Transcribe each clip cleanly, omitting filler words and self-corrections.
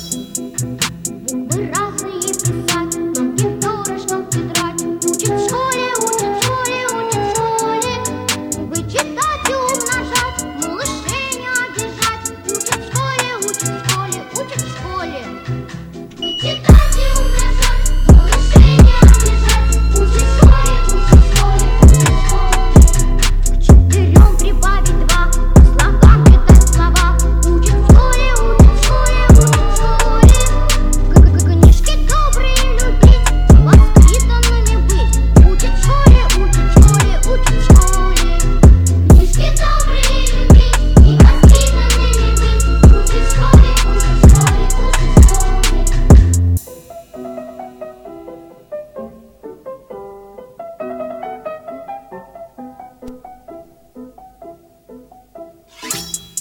Буквы разные писать, ногтем перышком тетрадь. Учат в школе, учат в школе, учат в школе. Вычитать и умножать, малышей не обижать. Учат в школе, учат в школе, учат в школе. Вычитать и умножать, малышей не обижать. Учат в школе, учат в школе, учат в школе. К четырем прибавить два, по слогам читать слова. Учат в школе, учат в школе, учат в школе. Книжки добрые любить, воспитанными быть. Учат в школе, учат в школе, учат в школе. Книжки добрые любить и воспитанными быть. Учат в школе, учат в школе, учат в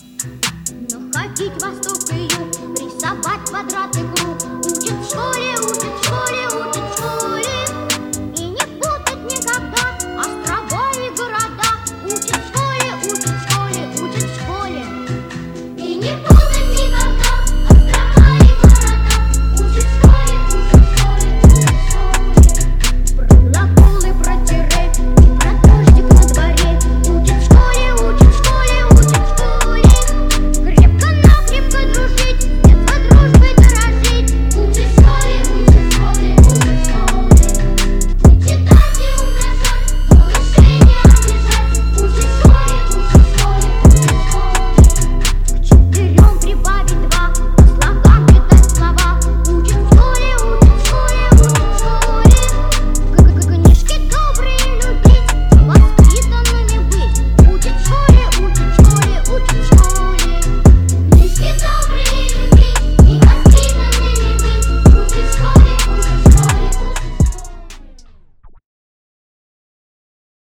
школе. Но ходить восток и юг, рисовать квадрат и круг. Учат в школе,